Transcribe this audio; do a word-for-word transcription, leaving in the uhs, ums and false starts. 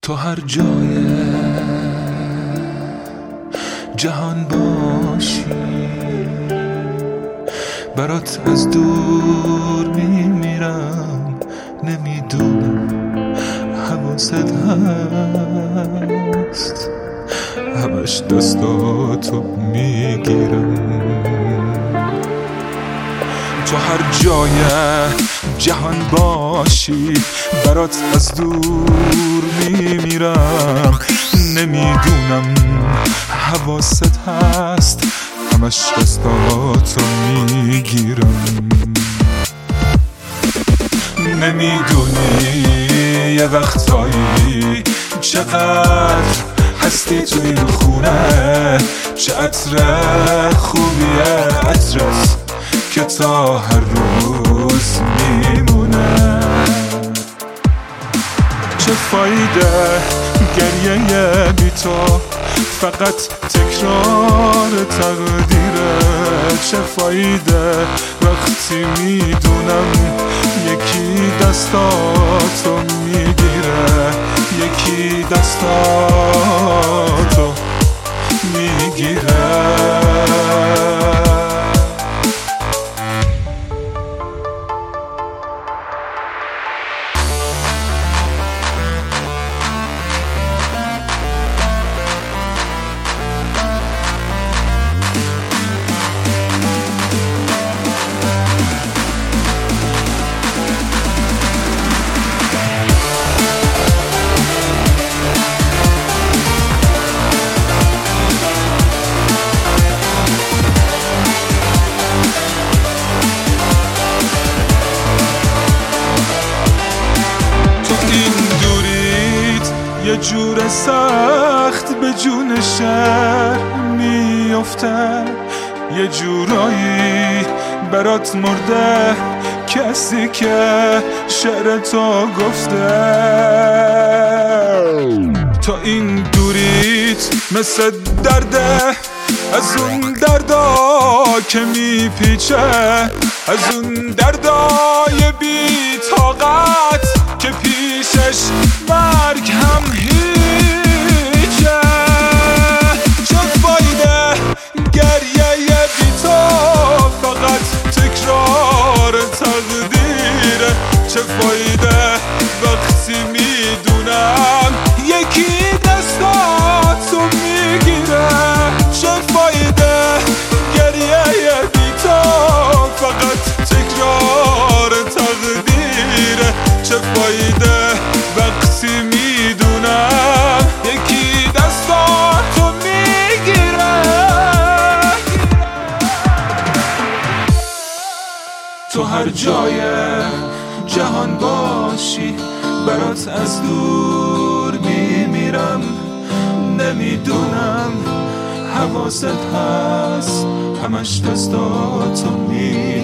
تو هر جای جهان باشی، برات از دور میمیرم. نمیدونم حواست هست، همش دستاتو میگیرم. تو هر جای جهان باشی، برات از دور میمیرم. نمیدونم حواست هست، همش دستاتو میگیرم. نمیدونی یه وقتایی چقدر هستی توی خونه، چه عطر خوبیه عطرت که تا هر روز میمونه. چه فایده گریه بی تو، فقط تکرار تقدیره. چه فایده وقتی میدونم یکی دستاتو میگیره، یکی دستاتو میگیره. یه جور سخت به جون شهر میفته، یه جورایی برات مرده کسی که شعر تو گفته. تو این دوریت مثل درده، از اون دردا که میپیچه، از اون دردای بی طاقت که پیشش مرگ هم هیچه. چه فایده گریه بی تو، فقط تکرار تقدیره. چه فایده وقتی میدونم یکی دستاتو میگیره. چه فایده گریه بی تو، فقط تکرار تقدیره. چه فایده وقتی میدونم یکی دستاتو میگیره. تو هر جای جهان باشی، برات از دور میمیرم. نمیدونم حواست هست، همش دستاتو میگیره.